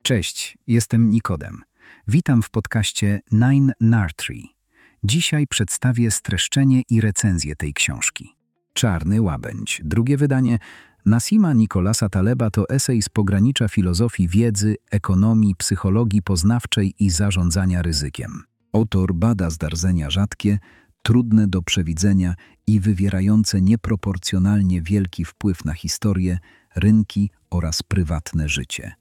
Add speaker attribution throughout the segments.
Speaker 1: Cześć, jestem Nikodem. Witam w podcaście Nine Nartree. Dzisiaj przedstawię streszczenie i recenzję tej książki. Czarny łabędź. Drugie wydanie Nassima Nicolasa Taleba to esej z pogranicza filozofii wiedzy, ekonomii, psychologii poznawczej i zarządzania ryzykiem. Autor bada zdarzenia rzadkie, trudne do przewidzenia i wywierające nieproporcjonalnie wielki wpływ na historię, rynki oraz prywatne życie.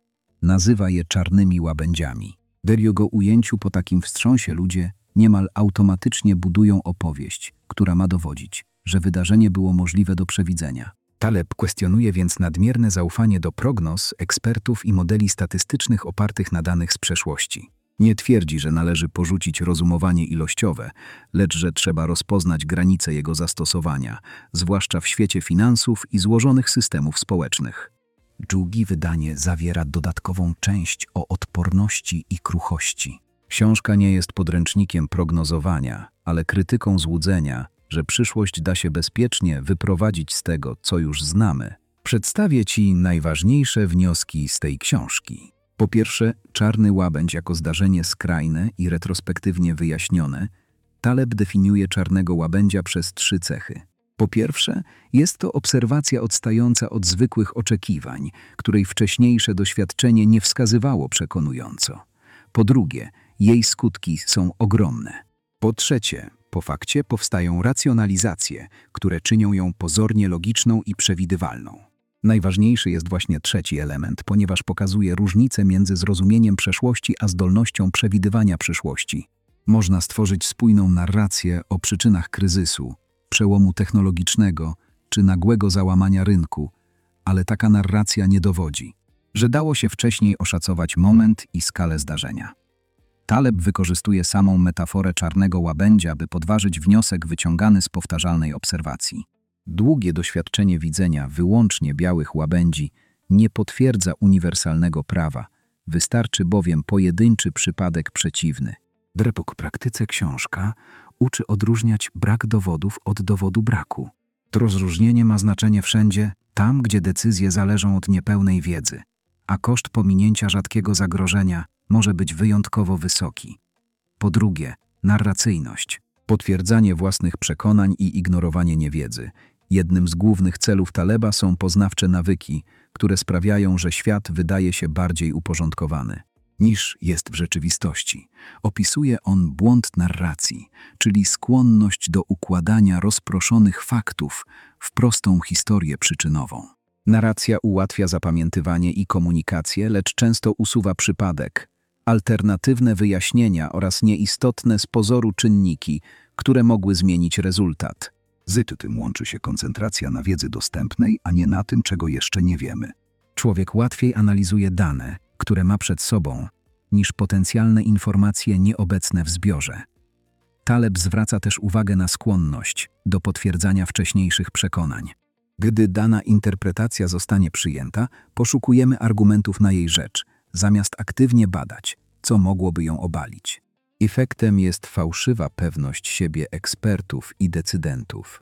Speaker 1: Nazywa je czarnymi łabędziami. W jego ujęciu po takim wstrząsie ludzie niemal automatycznie budują opowieść, która ma dowodzić, że wydarzenie było możliwe do przewidzenia. Taleb kwestionuje więc nadmierne zaufanie do prognoz, ekspertów i modeli statystycznych opartych na danych z przeszłości. Nie twierdzi, że należy porzucić rozumowanie ilościowe, lecz że trzeba rozpoznać granice jego zastosowania, zwłaszcza w świecie finansów i złożonych systemów społecznych. Drugie wydanie zawiera dodatkową część o odporności i kruchości. Książka nie jest podręcznikiem prognozowania, ale krytyką złudzenia, że przyszłość da się bezpiecznie wyprowadzić z tego, co już znamy. Przedstawię Ci najważniejsze wnioski z tej książki. Po pierwsze, czarny łabędź jako zdarzenie skrajne i retrospektywnie wyjaśnione. Taleb definiuje czarnego łabędzia przez 3 cechy. Po pierwsze, jest to obserwacja odstająca od zwykłych oczekiwań, której wcześniejsze doświadczenie nie wskazywało przekonująco. Po drugie, jej skutki są ogromne. Po trzecie, po fakcie powstają racjonalizacje, które czynią ją pozornie logiczną i przewidywalną. Najważniejszy jest właśnie trzeci element, ponieważ pokazuje różnicę między zrozumieniem przeszłości a zdolnością przewidywania przyszłości. Można stworzyć spójną narrację o przyczynach kryzysu, przełomu technologicznego czy nagłego załamania rynku, ale taka narracja nie dowodzi, że dało się wcześniej oszacować moment i skalę zdarzenia. Taleb wykorzystuje samą metaforę czarnego łabędzia, by podważyć wniosek wyciągany z powtarzalnej obserwacji. Długie doświadczenie widzenia wyłącznie białych łabędzi nie potwierdza uniwersalnego prawa, wystarczy bowiem pojedynczy przypadek przeciwny. W praktyce książka uczy odróżniać brak dowodów od dowodu braku. To rozróżnienie ma znaczenie wszędzie, tam gdzie decyzje zależą od niepełnej wiedzy, a koszt pominięcia rzadkiego zagrożenia może być wyjątkowo wysoki. Po drugie, narracyjność. Potwierdzanie własnych przekonań i ignorowanie niewiedzy. Jednym z głównych celów Taleba są poznawcze nawyki, które sprawiają, że świat wydaje się bardziej uporządkowany niż jest w rzeczywistości. Opisuje on błąd narracji, czyli skłonność do układania rozproszonych faktów w prostą historię przyczynową. Narracja ułatwia zapamiętywanie i komunikację, lecz często usuwa przypadek, alternatywne wyjaśnienia oraz nieistotne z pozoru czynniki, które mogły zmienić rezultat.
Speaker 2: Z tym łączy się koncentracja na wiedzy dostępnej, a nie na tym, czego jeszcze nie wiemy.
Speaker 1: Człowiek łatwiej analizuje dane, które ma przed sobą, niż potencjalne informacje nieobecne w zbiorze. Taleb zwraca też uwagę na skłonność do potwierdzania wcześniejszych przekonań. Gdy dana interpretacja zostanie przyjęta, poszukujemy argumentów na jej rzecz, zamiast aktywnie badać, co mogłoby ją obalić. Efektem jest fałszywa pewność siebie ekspertów i decydentów.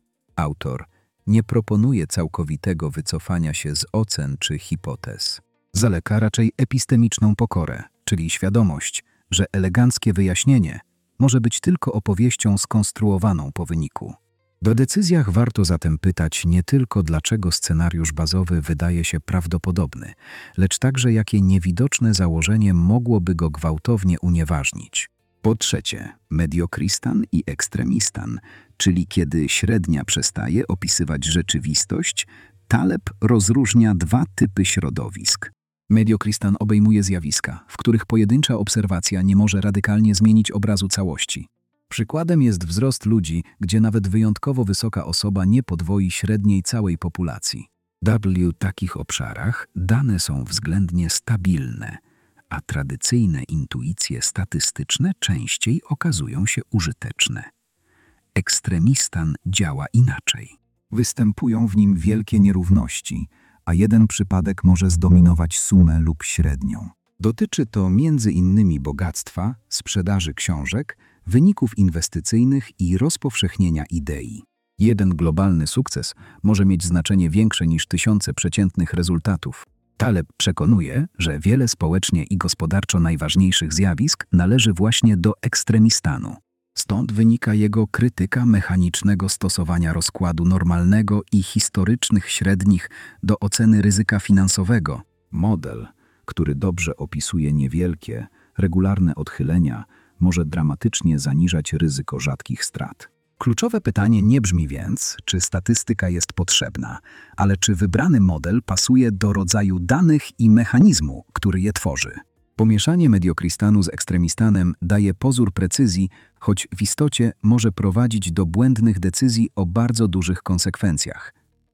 Speaker 1: Autor nie proponuje całkowitego wycofania się z ocen czy hipotez. Zaleka raczej epistemiczną pokorę, czyli świadomość, że eleganckie wyjaśnienie może być tylko opowieścią skonstruowaną po wyniku. W decyzjach warto zatem pytać nie tylko, dlaczego scenariusz bazowy wydaje się prawdopodobny, lecz także jakie niewidoczne założenie mogłoby go gwałtownie unieważnić. Po trzecie, mediokristan i ekstremistan, czyli kiedy średnia przestaje opisywać rzeczywistość, Taleb rozróżnia 2 typy środowisk. Mediokristan obejmuje zjawiska, w których pojedyncza obserwacja nie może radykalnie zmienić obrazu całości. Przykładem jest wzrost ludzi, gdzie nawet wyjątkowo wysoka osoba nie podwoi średniej całej populacji. W takich obszarach dane są względnie stabilne, a tradycyjne intuicje statystyczne częściej okazują się użyteczne. Ekstremistan działa inaczej.
Speaker 2: Występują w nim wielkie nierówności, a jeden przypadek może zdominować sumę lub średnią.
Speaker 1: Dotyczy to m.in. bogactwa, sprzedaży książek, wyników inwestycyjnych i rozpowszechnienia idei. Jeden globalny sukces może mieć znaczenie większe niż tysiące przeciętnych rezultatów. Taleb przekonuje, że wiele społecznie i gospodarczo najważniejszych zjawisk należy właśnie do ekstremistanu. Stąd wynika jego krytyka mechanicznego stosowania rozkładu normalnego i historycznych średnich do oceny ryzyka finansowego. Model, który dobrze opisuje niewielkie, regularne odchylenia, może dramatycznie zaniżać ryzyko rzadkich strat. Kluczowe pytanie nie brzmi więc, czy statystyka jest potrzebna, ale czy wybrany model pasuje do rodzaju danych i mechanizmu, który je tworzy. Pomieszanie mediokristanu z ekstremistanem daje pozór precyzji, choć w istocie może prowadzić do błędnych decyzji o bardzo dużych konsekwencjach.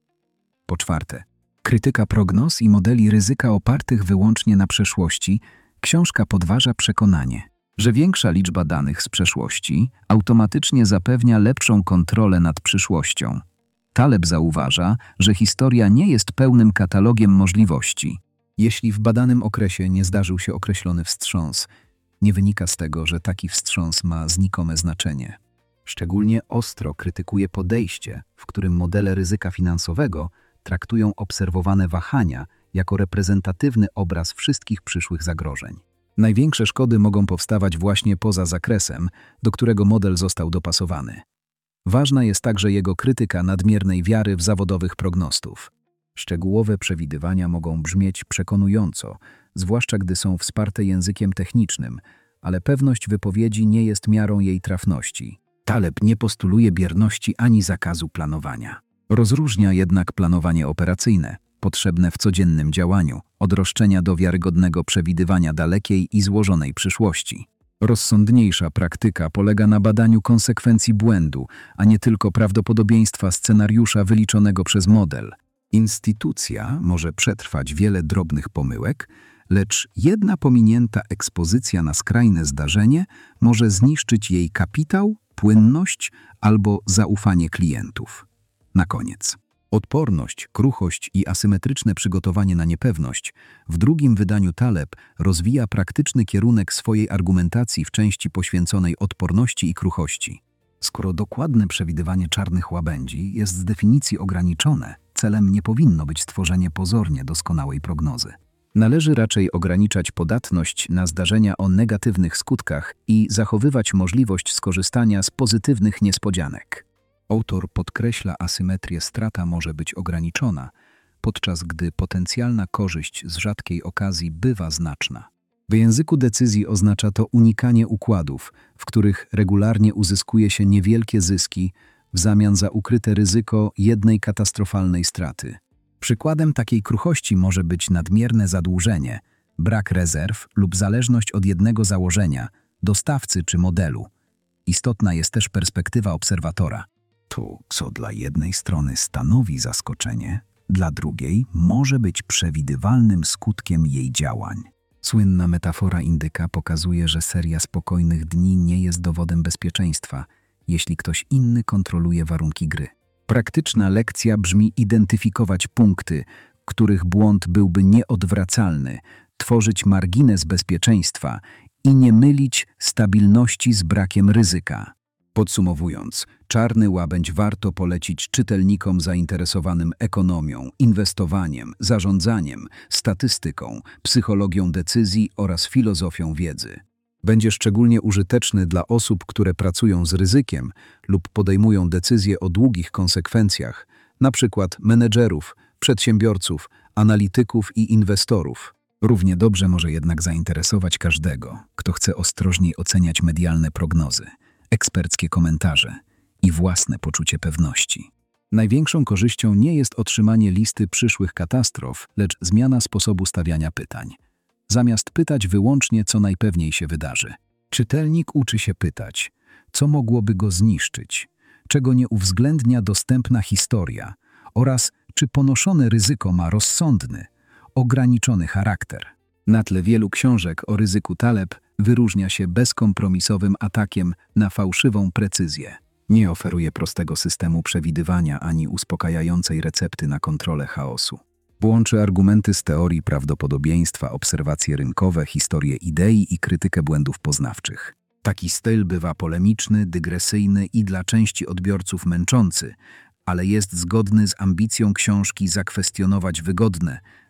Speaker 1: Po czwarte, krytyka prognoz i modeli ryzyka opartych wyłącznie na przeszłości. Książka podważa przekonanie, że większa liczba danych z przeszłości automatycznie zapewnia lepszą kontrolę nad przyszłością. Taleb zauważa, że historia nie jest pełnym katalogiem możliwości. Jeśli w badanym okresie nie zdarzył się określony wstrząs, nie wynika z tego, że taki wstrząs ma znikome znaczenie. Szczególnie ostro krytykuje podejście, w którym modele ryzyka finansowego traktują obserwowane wahania jako reprezentatywny obraz wszystkich przyszłych zagrożeń. Największe szkody mogą powstawać właśnie poza zakresem, do którego model został dopasowany. Ważna jest także jego krytyka nadmiernej wiary w zawodowych prognostów. Szczegółowe przewidywania mogą brzmieć przekonująco, zwłaszcza gdy są wsparte językiem technicznym, ale pewność wypowiedzi nie jest miarą jej trafności. Taleb nie postuluje bierności ani zakazu planowania. Rozróżnia jednak planowanie operacyjne, potrzebne w codziennym działaniu, od roszczenia do wiarygodnego przewidywania dalekiej i złożonej przyszłości. Rozsądniejsza praktyka polega na badaniu konsekwencji błędu, a nie tylko prawdopodobieństwa scenariusza wyliczonego przez model. Instytucja może przetrwać wiele drobnych pomyłek, lecz jedna pominięta ekspozycja na skrajne zdarzenie może zniszczyć jej kapitał, płynność albo zaufanie klientów. Na koniec. Odporność, kruchość i asymetryczne przygotowanie na niepewność. W drugim wydaniu Taleb rozwija praktyczny kierunek swojej argumentacji w części poświęconej odporności i kruchości. Skoro dokładne przewidywanie czarnych łabędzi jest z definicji ograniczone, celem nie powinno być stworzenie pozornie doskonałej prognozy. Należy raczej ograniczać podatność na zdarzenia o negatywnych skutkach i zachowywać możliwość skorzystania z pozytywnych niespodzianek. Autor podkreśla asymetrię, strata może być ograniczona, podczas gdy potencjalna korzyść z rzadkiej okazji bywa znaczna. W języku decyzji oznacza to unikanie układów, w których regularnie uzyskuje się niewielkie zyski w zamian za ukryte ryzyko jednej katastrofalnej straty. Przykładem takiej kruchości może być nadmierne zadłużenie, brak rezerw lub zależność od jednego założenia, dostawcy czy modelu. Istotna jest też perspektywa obserwatora. To, co dla jednej strony stanowi zaskoczenie, dla drugiej może być przewidywalnym skutkiem jej działań. Słynna metafora indyka pokazuje, że seria spokojnych dni nie jest dowodem bezpieczeństwa, jeśli ktoś inny kontroluje warunki gry. Praktyczna lekcja brzmi identyfikować punkty, których błąd byłby nieodwracalny, tworzyć margines bezpieczeństwa i nie mylić stabilności z brakiem ryzyka. Podsumowując, Czarny łabędź warto polecić czytelnikom zainteresowanym ekonomią, inwestowaniem, zarządzaniem, statystyką, psychologią decyzji oraz filozofią wiedzy. Będzie szczególnie użyteczny dla osób, które pracują z ryzykiem lub podejmują decyzje o długich konsekwencjach, np. menedżerów, przedsiębiorców, analityków i inwestorów. Równie dobrze może jednak zainteresować każdego, kto chce ostrożniej oceniać medialne prognozy, eksperckie komentarze i własne poczucie pewności. Największą korzyścią nie jest otrzymanie listy przyszłych katastrof, lecz zmiana sposobu stawiania pytań. Zamiast pytać wyłącznie, co najpewniej się wydarzy. Czytelnik uczy się pytać, co mogłoby go zniszczyć, czego nie uwzględnia dostępna historia oraz czy ponoszone ryzyko ma rozsądny, ograniczony charakter. Na tle wielu książek o ryzyku Taleb wyróżnia się bezkompromisowym atakiem na fałszywą precyzję. Nie oferuje prostego systemu przewidywania ani uspokajającej recepty na kontrolę chaosu. Łączy argumenty z teorii prawdopodobieństwa, obserwacje rynkowe, historię idei i krytykę błędów poznawczych. Taki styl bywa polemiczny, dygresyjny i dla części odbiorców męczący, ale jest zgodny z ambicją książki zakwestionować wygodne,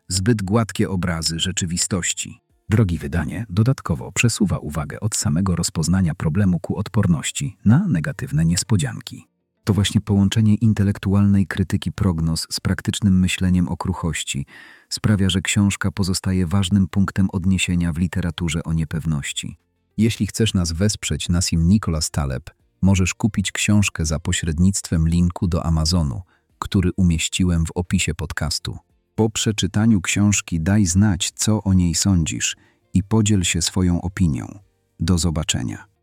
Speaker 1: zbyt gładkie obrazy rzeczywistości. Drogie wydanie dodatkowo przesuwa uwagę od samego rozpoznania problemu ku odporności na negatywne niespodzianki. To właśnie połączenie intelektualnej krytyki prognoz z praktycznym myśleniem o kruchości sprawia, że książka pozostaje ważnym punktem odniesienia w literaturze o niepewności. Jeśli chcesz nas wesprzeć, Nassim Nicholas Taleb, możesz kupić książkę za pośrednictwem linku do Amazonu, który umieściłem w opisie podcastu. Po przeczytaniu książki daj znać, co o niej sądzisz i podziel się swoją opinią. Do zobaczenia.